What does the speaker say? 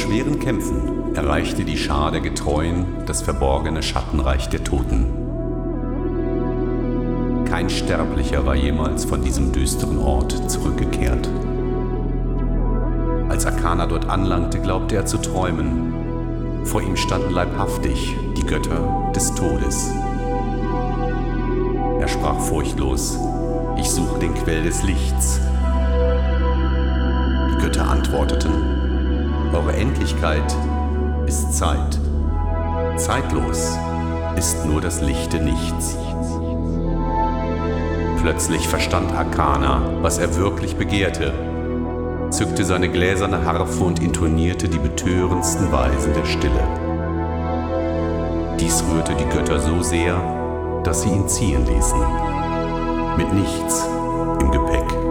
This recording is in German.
schweren Kämpfen erreichte die Schar der Getreuen das verborgene Schattenreich der Toten. Kein Sterblicher war jemals von diesem düsteren Ort zurückgekehrt. Als Arcana dort anlangte, glaubte er zu träumen. Vor ihm standen leibhaftig die Götter des Todes. Er sprach furchtlos: Ich suche den Quell des Lichts. Die Götter antworteten: Eure Endlichkeit ist Zeit. Zeitlos ist nur das lichte Nichts. Plötzlich verstand Arcana, was er wirklich begehrte, zückte seine gläserne Harfe und intonierte die betörendsten Weisen der Stille. Dies rührte die Götter so sehr, dass sie ihn ziehen ließen, mit nichts im Gepäck.